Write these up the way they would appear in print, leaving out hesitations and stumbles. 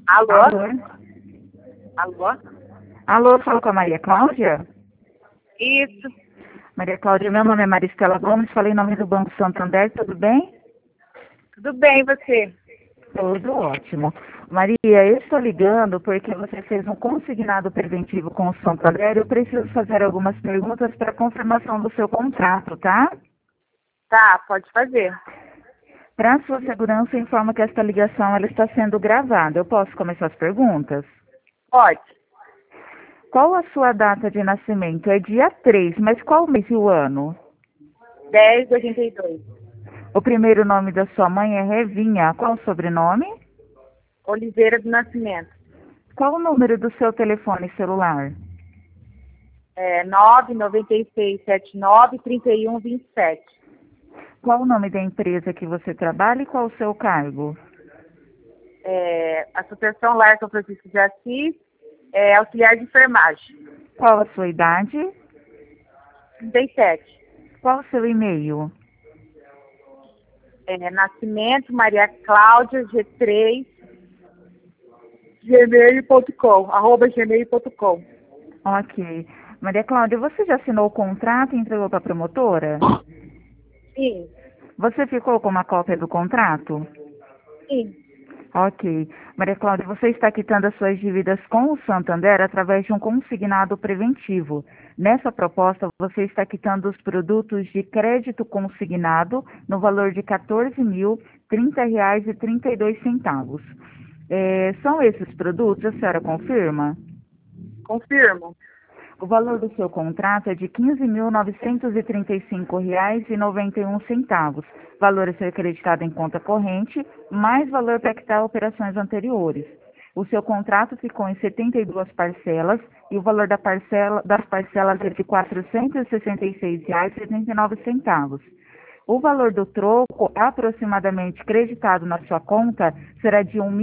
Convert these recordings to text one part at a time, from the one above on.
Alô? Alô? Alô? Alô, falo com a Maria Cláudia? Isso. Maria Cláudia, meu nome é Maristela Gomes, falei em nome do Banco Santander, tudo bem? Tudo bem, e você? Tudo ótimo. Maria, eu estou ligando porque você fez um consignado preventivo com o Santander. Eu preciso fazer algumas perguntas para confirmação do seu contrato, tá? Tá, pode fazer. Para sua segurança, informa que esta ligação ela está sendo gravada. Eu posso começar as perguntas? Pode. Qual a sua data de nascimento? É dia 3, mas qual mês e o ano? 10/82. O primeiro nome da sua mãe é Revinha. Qual o sobrenome? Oliveira do Nascimento. Qual o número do seu telefone celular? 996793127. Qual o nome da empresa que você trabalha e qual o seu cargo? Associação Lar São Francisco de Assis, auxiliar de enfermagem. Qual a sua idade? 37. Qual o seu e-mail? Nascimento, Maria Cláudia, G3, gmail.com, @gmail.com. Ok. Maria Cláudia, você já assinou o contrato e entregou para a promotora? Sim, Você ficou com uma cópia do contrato? sim. Ok. Maria Cláudia, você está quitando as suas dívidas com o Santander através de um consignado preventivo. Nessa proposta, você está quitando os produtos de crédito consignado no valor de R$ 14.030,32. São esses produtos, a senhora confirma? Confirmo. O valor do seu contrato é de R$ 15.935,91. Valor a ser acreditado em conta corrente, mais valor para quitar operações anteriores. O seu contrato ficou em 72 parcelas e o valor das parcelas é de R$ 466,79. O valor do troco, aproximadamente creditado na sua conta, será de R$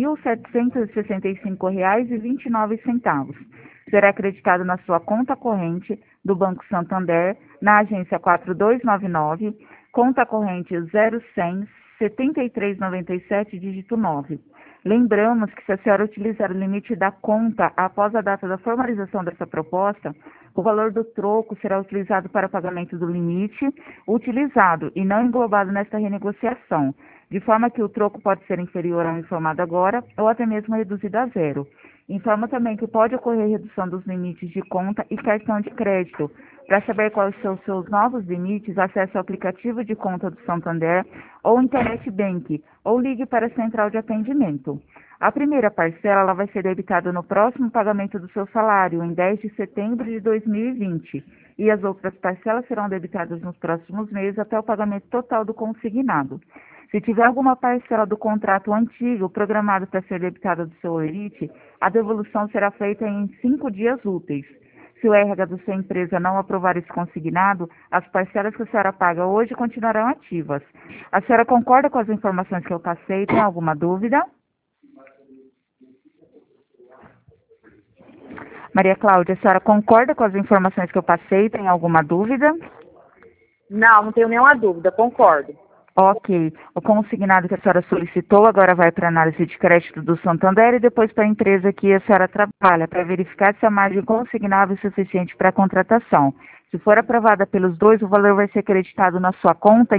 1.765,29. Será acreditado na sua conta corrente do Banco Santander, na agência 4299, conta corrente 0100 7397, dígito 9. Lembramos que se a senhora utilizar o limite da conta após a data da formalização dessa proposta, o valor do troco será utilizado para pagamento do limite utilizado e não englobado nesta renegociação, de forma que o troco pode ser inferior ao informado agora ou até mesmo reduzido a zero. Informa também que pode ocorrer redução dos limites de conta e cartão de crédito. Para saber quais são os seus novos limites, acesse o aplicativo de conta do Santander ou Internet Bank, ou ligue para a central de atendimento. A primeira parcela ela vai ser debitada no próximo pagamento do seu salário, em 10 de setembro de 2020, e as outras parcelas serão debitadas nos próximos meses até o pagamento total do consignado. Se tiver alguma parcela do contrato antigo programado para ser debitada do seu Elite, a devolução será feita em 5 dias úteis. Se o RH da sua empresa não aprovar esse consignado, as parcelas que a senhora paga hoje continuarão ativas. A senhora concorda com as informações que eu passei? Tem alguma dúvida? Maria Cláudia, a senhora concorda com as informações que eu passei? Tem alguma dúvida? Não tenho nenhuma dúvida, concordo. Ok. O consignado que a senhora solicitou agora vai para a análise de crédito do Santander e depois para a empresa que a senhora trabalha, para verificar se a margem consignável é suficiente para a contratação. Se for aprovada pelos dois, o valor vai ser creditado na sua conta